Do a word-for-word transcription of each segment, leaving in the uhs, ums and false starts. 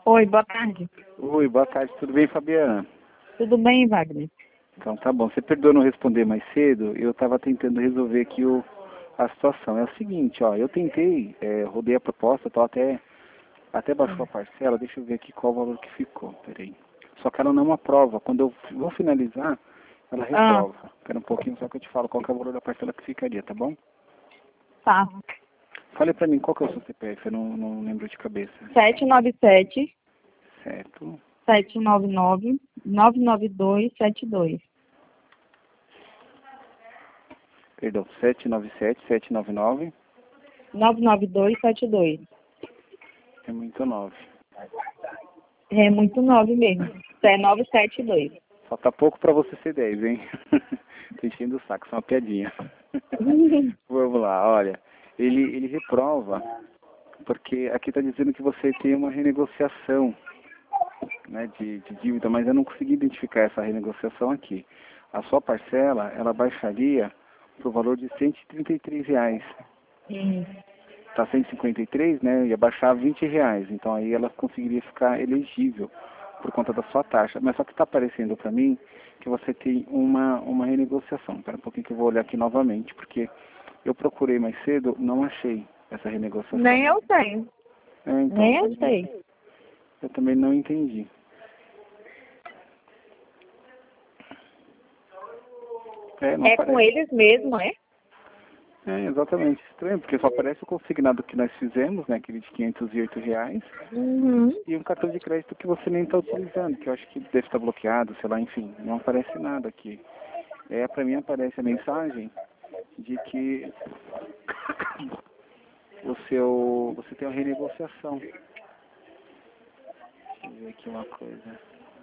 Oi, boa tarde. Oi, boa tarde, tudo bem, Fabiana? Tudo bem, Wagner? Então tá bom, você perdoou não responder mais cedo, eu estava tentando resolver aqui o, a situação. É o seguinte, ó, eu tentei, é, rodei a proposta, tal, até, até baixou a parcela, deixa eu ver aqui qual o valor que ficou, peraí. Só que ela não aprova, quando eu vou finalizar, ela Ah, reprova. Espera um pouquinho só que eu te falo qual que é o valor da parcela que ficaria, tá bom? tá. Fale pra mim, qual que é o seu C P F? Eu não, não lembro de cabeça. sete nove sete, Certo. sete nove nove, nove nove dois sete dois. Perdão, sete nove sete, sete nove nove, nove nove dois sete dois. é muito nove. É muito nove mesmo. É nove sete dois. Falta pouco pra você ser dez, hein? Tô enchendo o saco, só uma piadinha. Vamos lá, olha. Ele, ele reprova, porque aqui está dizendo que você tem uma renegociação, né, de, de dívida, mas eu não consegui identificar essa renegociação aqui. A sua parcela, ela baixaria para o valor de cento e trinta e três reais. Hum. Está cento e cinquenta e três, né? Ia baixar vinte reais. Então aí ela conseguiria ficar elegível por conta da sua taxa. Mas só que está aparecendo para mim que você tem uma, uma renegociação. Espera um pouquinho que eu vou olhar aqui novamente, porque eu procurei mais cedo, não achei essa renegociação. Nem eu tenho. É, então, Nem eu sei. eu também não entendi. É, não É com aparece. eles mesmo, é? É, exatamente. Estranho, porque só aparece o consignado que nós fizemos, né, aquele de quinhentos e oito reais, Uhum. e um cartão de crédito que você nem está utilizando, que eu acho que deve estar bloqueado, sei lá, enfim, não aparece nada aqui. É, para mim aparece a mensagem de que o seu, você tem uma renegociação. Deixa eu ver aqui uma coisa.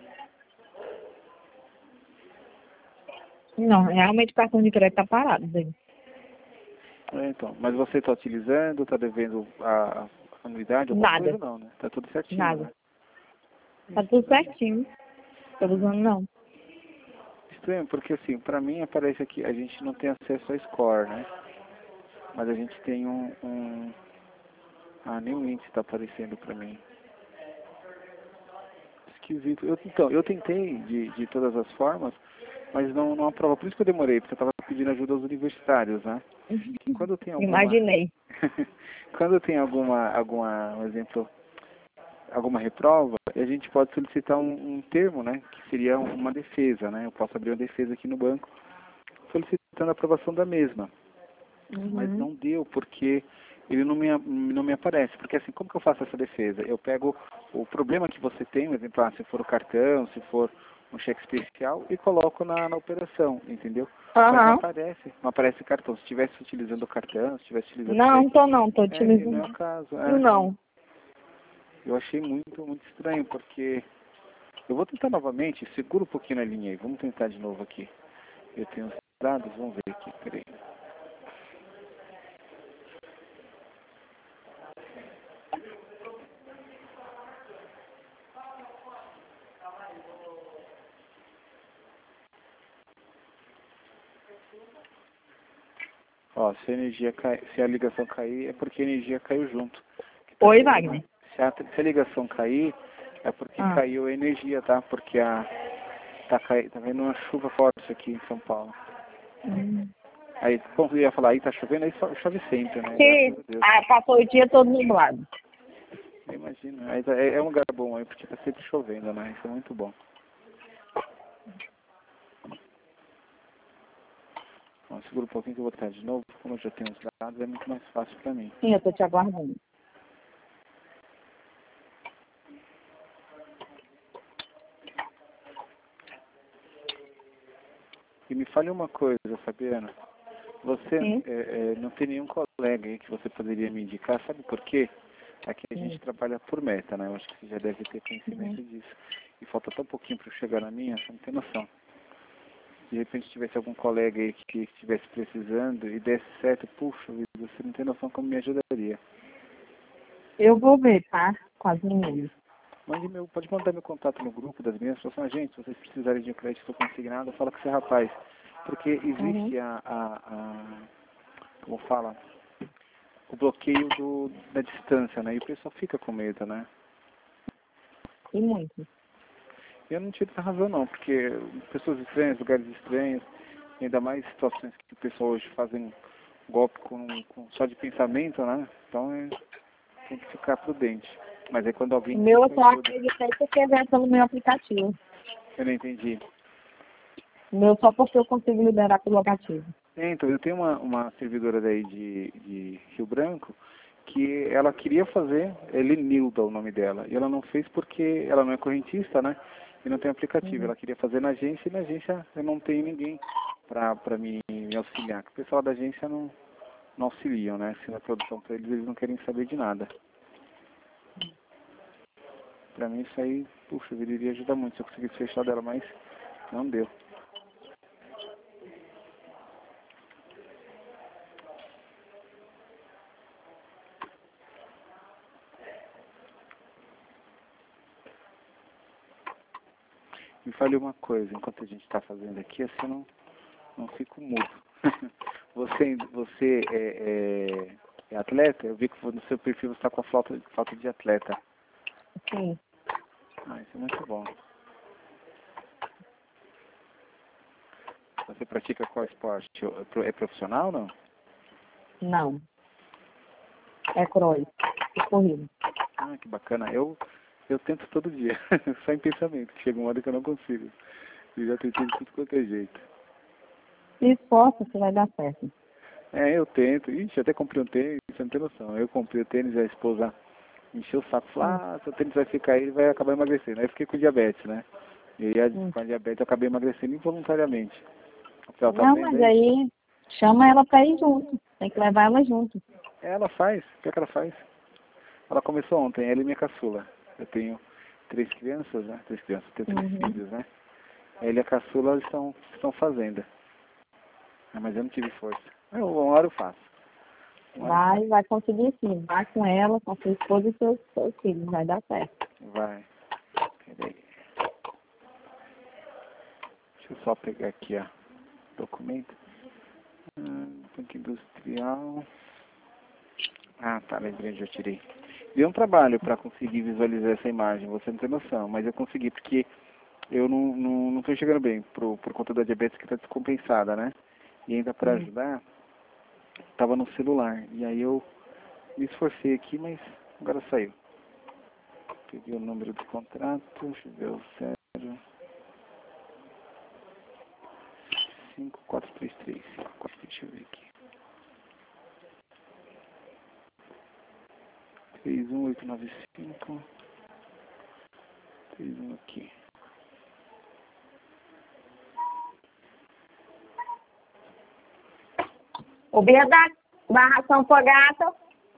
Não, realmente o cartão de crédito tá parado, Zé. É, então, mas você está utilizando, está devendo a, a anuidade, alguma Nada. coisa? Não, né? Tá tudo certinho, Nada. né? Tá tudo certinho. Tô usando não. Estranho, porque assim, pra mim aparece aqui, a gente não tem acesso a score, né? Mas a gente tem um... um... Ah, nem o índice tá aparecendo pra mim. Esquisito. Eu, então, eu tentei de, de todas as formas, mas não, não aprova. Por isso que eu demorei, porque eu tava pedindo ajuda aos universitários, né? Que quando tem alguma... Imaginei. quando tem alguma, alguma, um exemplo, alguma reprova, a gente pode solicitar um, um termo, né? Que seria uma defesa, né? Eu posso abrir uma defesa aqui no banco, solicitando a aprovação da mesma. Mas Uhum. não deu, porque ele não me, não me aparece. Porque assim, como que eu faço essa defesa? Eu pego o problema que você tem, por exemplo, ah, se for o cartão, se for um cheque especial, e coloco na, na operação, entendeu? Mas não Aham. aparece, não aparece cartão. Se estivesse utilizando o cartão, se estivesse utilizando o Não, cheque, tô não, tô é, e não é utilizando. o caso. Eu É. não. Eu achei muito, muito estranho, porque eu vou tentar novamente, segura um pouquinho na linha aí, vamos tentar de novo aqui. Eu tenho os dados, vamos ver aqui, peraí. Ó, se a energia cai, se a ligação cair, é porque a energia caiu junto. Que tá Oi, chovendo. Wagner. Se a, se a ligação cair, é porque Ah. caiu a energia, tá? Porque a tá, cai, tá vendo uma chuva forte aqui em São Paulo. Hum. Aí, como eu ia falar, aí tá chovendo, aí só- chove sempre, né? Que Graças a Deus. ah, passou o dia todo nublado. Eu imagino. Mas é, é um lugar bom aí, porque tá sempre chovendo, né? Isso é muito bom. Ó, segura um pouquinho que eu vou tentar de novo. Como eu já tenho os dados, é muito mais fácil pra mim. Sim, eu tô te aguardando. E me fale uma coisa, Fabiana. Você Sim. é, é, não tem nenhum colega aí que você poderia me indicar, sabe por quê? Aqui a gente Sim. trabalha por meta, né? Eu acho que você já deve ter conhecimento Uhum. disso. E falta tão pouquinho para eu chegar na minha, você não tem noção. De repente tivesse algum colega aí que estivesse precisando e desse certo, puxa vida, você não tem noção como me ajudaria. Eu vou ver, tá? Com as meninas. Mande meu, pode mandar meu contato no grupo das minhas, fala assim, gente, se vocês precisarem de um crédito consignado, fala com esse rapaz. Porque Uhum. existe a, a, a como fala, o bloqueio do, da distância, né? E o pessoal fica com medo, né? E muito. Eu não tiro essa razão não, porque pessoas estranhas, lugares estranhos, ainda mais situações que o pessoal hoje fazem golpe com, com só de pensamento, né? Então é, tem que ficar prudente. Mas é quando alguém... O meu eu te só ajuda. acreditei porque veio pelo meu aplicativo. Eu não entendi. O meu só porque eu consigo liberar pelo aplicativo. É, então, eu tenho uma, uma servidora daí de, de Rio Branco que ela queria fazer, é Lenilda o nome dela, e ela não fez porque ela não é correntista, né? E não tem aplicativo. Uhum. Ela queria fazer na agência e na agência eu não tenho ninguém para me, me auxiliar. O pessoal da agência não, não auxiliam, né? Se na produção para eles, eles não querem saber de nada. Para mim isso aí, puxa, eu iria ajudar muito se eu conseguisse fechar dela, mas não deu. Me fale uma coisa, enquanto a gente está fazendo aqui, assim eu não, não fico mudo. Você, você é, é, é atleta? Eu vi que no seu perfil você está com a falta, falta de atleta. Sim. Ah, isso é muito bom. Você pratica qual esporte? É profissional ou não? Não. É cross. É corrida. Ah, que bacana. Eu, eu tento todo dia, só em pensamento. Chega uma hora que eu não consigo. Eu já tentei de tudo quanto é jeito. Se esforça, você vai dar certo. É, eu tento. Ixi, até comprei um tênis, você não tem noção. Eu comprei o tênis e a esposa encheu o saco. Falou, ah, seu tênis vai ficar aí e vai acabar emagrecendo. Aí eu fiquei com diabetes, né? E aí, Hum. com a diabetes, eu acabei emagrecendo involuntariamente. Ela tá Não, vendo mas aí? aí chama ela pra ir junto. Tem que levar ela junto. Ela faz. O que é que ela faz? Ela começou ontem, ela e minha caçula. Eu tenho três crianças, né? Três crianças, eu tenho três Uhum. filhos, né? Ela e a caçula estão, estão fazendo. Ah, mas eu não tive força. Eu, uma hora eu faço. Uma hora eu Vai, vai conseguir sim. Vai com ela, com a sua esposa e seus, seus filhos. Vai dar certo. faço. Vai. Peraí. Deixa eu só pegar aqui, ó. Documento. Hum, tanque industrial. Ah, tá, lembrei, já tirei. Deu um trabalho para conseguir visualizar essa imagem, você não tem noção, mas eu consegui porque eu não, não, não tô chegando bem por, por conta da diabetes que está descompensada, né? E ainda para Hum. ajudar, tava no celular. E aí eu me esforcei aqui, mas agora saiu. Peguei o número do contrato, deixa eu ver o zero cinco quatro três três. Deixa eu ver aqui. três um oito nove cinco. três um aqui. O Bia da barração pro gato.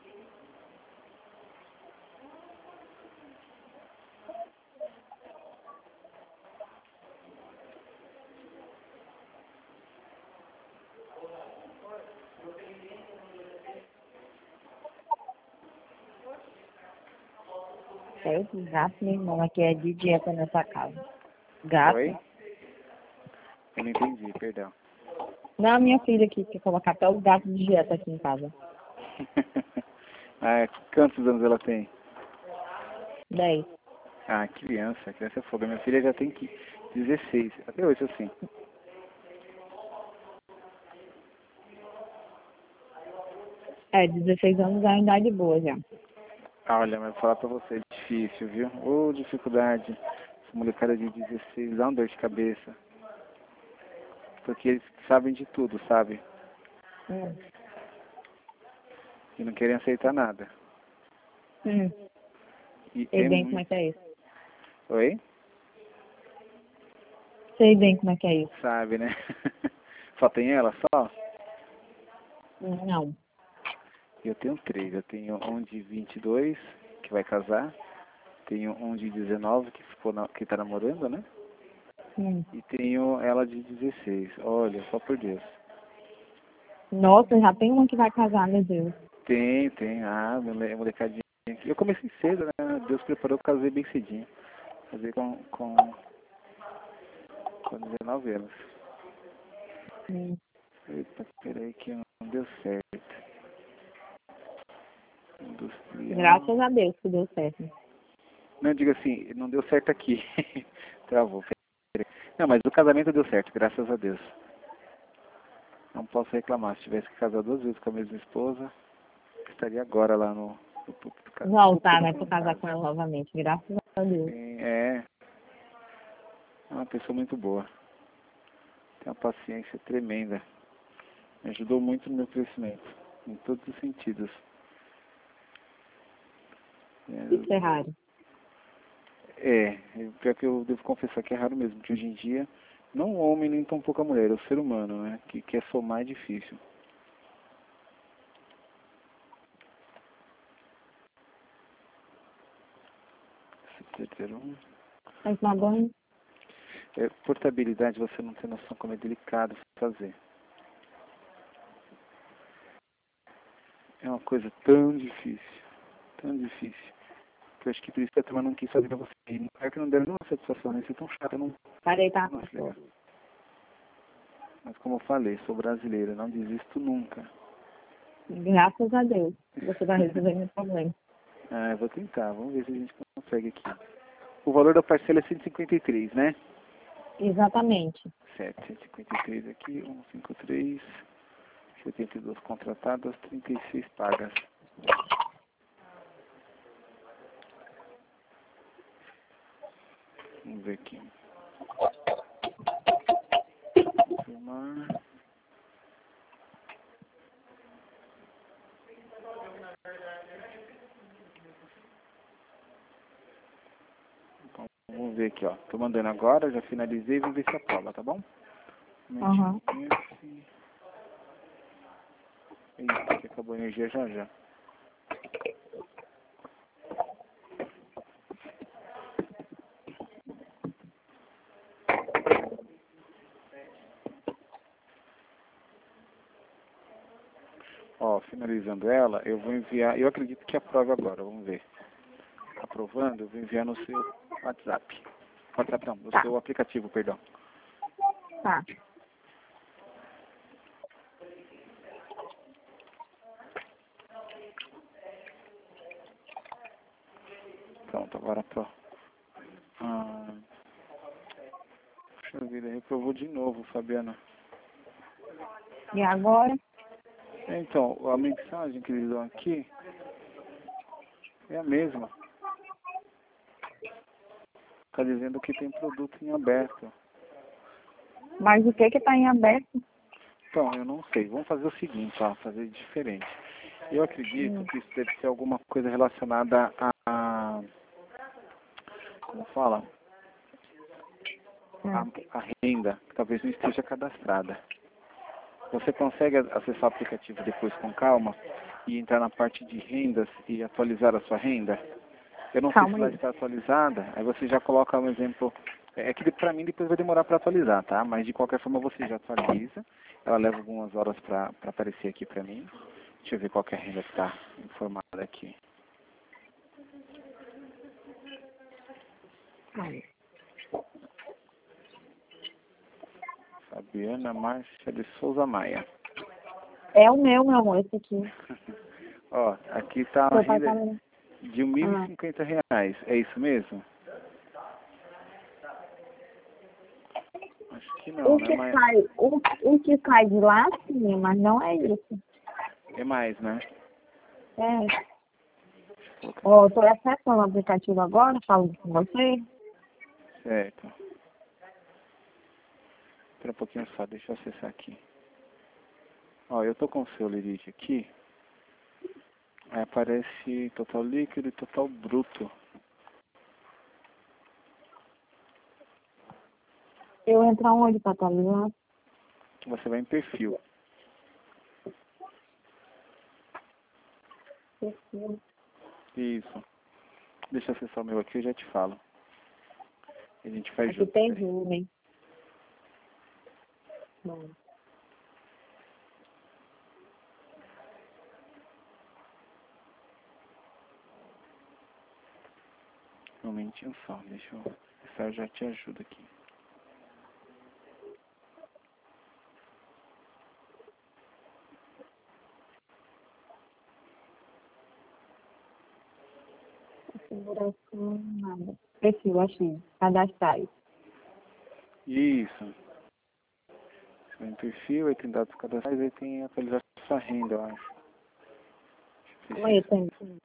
É o gato, meu irmão, aqui é de dieta nessa casa. Gato. Oi? Eu não entendi, perdão. Não, a minha filha aqui quer colocar até o gato de dieta aqui em casa. Ah, quantos anos ela tem? Dez. Ah, criança, criança é foda. Minha filha já tem que dezesseis, até hoje assim. É, dezesseis anos é uma idade boa já. Ah, olha, mas vou falar pra você, é difícil, viu? Ô, dificuldade. Essa molecada de dezesseis dá uma dor de cabeça. Porque eles sabem de tudo, sabe? Hum. E não querem aceitar nada. Hum. E Sei é bem como muito... é que é isso. Oi? Sei bem como é que é isso. Sabe, né? Só tem ela, só? Não. Eu tenho três. Eu tenho um de vinte e dois, que vai casar. Tenho um de dezenove, que, ficou na... que tá namorando, né? Hum. E tenho ela de dezesseis. Olha, só por Deus. Nossa, já tem uma que vai casar, meu Deus. Tem, tem. Ah, mole- molecadinha aqui. Eu comecei cedo, né? Deus preparou, eu casei bem cedinho. Casei com, com, com dezenove anos. Hum. Eita, peraí que não deu certo. Industrial. Graças a Deus que deu certo. Não, diga assim, não deu certo aqui. Travou. Não, mas o casamento deu certo, graças a Deus. Não posso reclamar. Se tivesse que casar duas vezes com a mesma esposa, estaria agora lá no, no púlpito do casamento. Voltar, né, pra casar com ela novamente, graças a Deus. Sim, é. É uma pessoa muito boa. Tem uma paciência tremenda. Me ajudou muito no meu crescimento, em todos os sentidos. Isso é raro. É, pior que eu devo confessar que é raro mesmo, que hoje em dia, não o homem nem tão pouco a mulher, é o ser humano, né, que quer somar é difícil. Vai tomar banho? É, portabilidade, você não tem noção como é delicado fazer. É uma coisa tão difícil, tão difícil, que eu acho que por isso que a turma não quis fazer pra você. E é que não deram nenhuma satisfação, né? Isso é tão chato, eu não, Parei, tá? não acho legal. Mas como eu falei, sou brasileiro, não desisto nunca. Graças a Deus. Você vai resolver meu problema. Ah, eu vou tentar, vamos ver se a gente consegue aqui. O valor da parcela é cento e cinquenta e três, né? Exatamente. Certo, cento e cinquenta e três aqui, cento e cinquenta e três, setenta e dois contratadas, trinta e seis pagas. Vamos ver aqui. Confirmar. Então, vamos ver aqui, ó. Tô mandando agora, já finalizei, vamos ver se aprova, tá bom? Um Aham. momentinho. Eita, que acabou a energia já já. Ó, finalizando ela, eu vou enviar, eu acredito que aprove agora, vamos ver. Aprovando, eu vou enviar no seu WhatsApp. WhatsApp não, no Tá. seu aplicativo, perdão. Tá. Pronto, agora tô. Ah, puxa vida, reprovou de novo, Fabiana. E agora? Então, a mensagem que eles dão aqui é a mesma. Está dizendo que tem produto em aberto. Mas o que que tá em aberto? Então, eu não sei. Vamos fazer o seguinte, ó, fazer diferente. Eu acredito Hum. que isso deve ser alguma coisa relacionada a... Como fala? A, Hum. a renda, que talvez não esteja cadastrada. Você consegue acessar o aplicativo depois com calma e entrar na parte de rendas e atualizar a sua renda? Eu não sei Calma se lá aí. está atualizada, aí você já coloca um exemplo. É que para mim depois vai demorar para atualizar, tá? Mas de qualquer forma você já atualiza. Ela leva algumas horas para aparecer aqui para mim. Deixa eu ver qual que é a renda que está informada aqui. Calma. Fabiana Márcia de Souza Maia. É o meu, meu amor, esse aqui. Ó, aqui está a Seu pai renda tá vendo? de mil e Ah. cinquenta reais. É isso mesmo? Acho que não, O né? que Mas sai, o, o que sai de lá, sim, mas não é isso. é mais, né? É. Deixa eu colocar Ó, eu tô acessando o aplicativo agora, falo com você. certo. Espera um pouquinho só, deixa eu acessar aqui. Ó, eu tô com o seu Lirite aqui. Aí aparece total líquido e total bruto. Eu entrar onde pra atualizar? Você vai em perfil. Isso. Deixa eu acessar o meu aqui, eu já te falo. A gente faz Aqui junto. tem Peraí. Rubem. Bom. Um momentinho só, deixa eu... Essa eu já te ajudo aqui. Configuração, nada. perfil, achei. Cadastrais. Isso. Tem perfil, aí tem dados cadastrais, aí tem atualizar sua renda, eu acho. Calma aí, tem.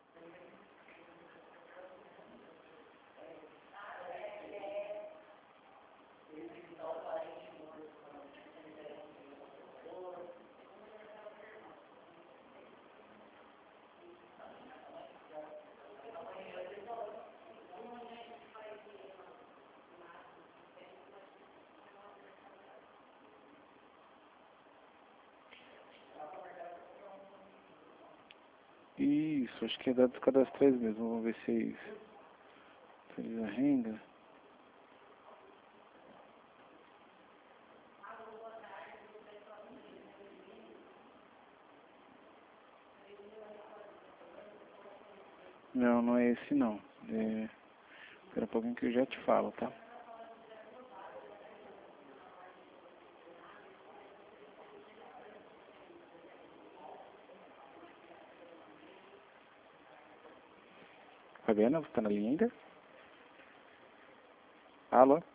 Isso, acho que é dados cadastrais mesmo, vamos ver se é isso. Atualizar renda. Não, não é esse não. É... Espera um pouquinho que eu já te falo, tá? Fabiana, você tá na linha ainda? Alô?